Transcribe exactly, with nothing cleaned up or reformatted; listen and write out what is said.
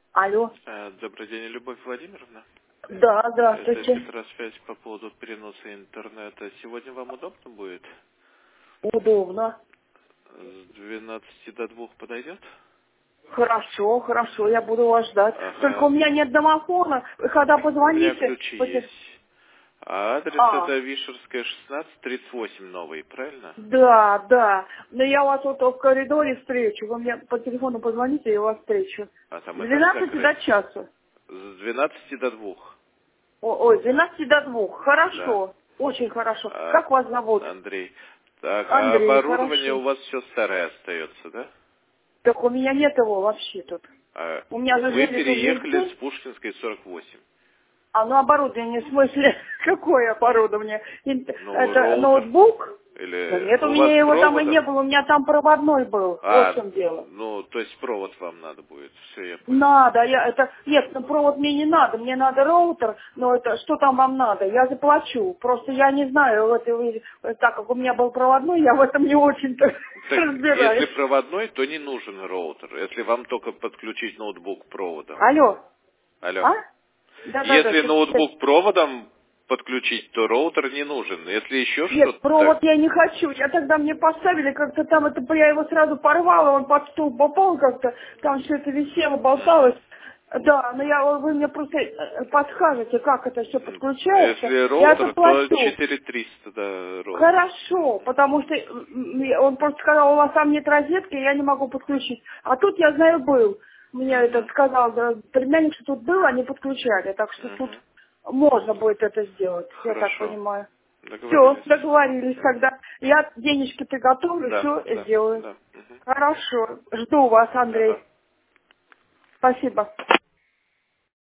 Алло. Э, Добрый день, Любовь Владимировна. Да, Это здравствуйте. Петросвязь по поводу переноса интернета. Сегодня вам удобно будет? Удобно. С двенадцати до двух подойдет? Хорошо, хорошо, я буду вас ждать. Только у Ага. меня нет домофона. Вы когда У меня позвоните... ключи после- есть. А адрес А, это Вишерская, шестнадцать, тридцать восемь новый, правильно? да, да. Но я вас вот в коридоре встречу. Вы мне по телефону позвоните, я вас встречу. А там С этаж двенадцати до закрыт. часу. С двенадцати до двух. О- Ой, с двенадцати до двух. Да. Хорошо. Очень хорошо. А, Как вас зовут? Андрей. Так, а Андрей, оборудование хорошо. у вас все старое остается, да? Так у меня нет его вообще тут. А У меня же вы жили тут переехали с жильцы. Пушкинской сорок восемь. А ну оборудование, в смысле, какое оборудование? Ин- Ну, Это роутер. ноутбук? Да Или нет, у у вас меня с его там и не проводом? было, у меня там проводной был. Вот в А, чем дело. ну, то есть провод вам надо будет. Все, я понял. Надо, я это. Нет, ну провод мне не надо, мне надо роутер, но это что там вам надо? Я заплачу. Просто я не знаю, вот, вы- так как у меня был проводной, я в этом не очень-то Так, если разбираюсь. проводной, то не нужен роутер. Если вам только подключить ноутбук проводом. Алло, Алло. а? Да-да-да, Если сейчас. ноутбук проводом подключить, то роутер не нужен. Если еще Нет, что-то провод так. я не хочу. Я тогда мне поставили как-то там, это я его сразу порвала, он под стул попал как-то, там все это висело, болталось. Мгм. Да, но я, вы мне просто э, подскажете, как это все М, подключается. Если Я роутер, то заплачу. четыре триста, да, роутер. Хорошо, потому что м, м, он просто сказал, у вас там нет розетки, я не могу подключить. А тут, я знаю, был. Мне этот Мгм. сказал, да, племянник, что тут был, они подключали. Так что тут Мгм. можно будет это сделать, я так Хорошо. понимаю. Все, Договорились. договорились Все. тогда. Я денежки приготовлю, Да, все да, сделаю. да. Мгм. Хорошо. Жду вас, Андрей. Ага. Спасибо.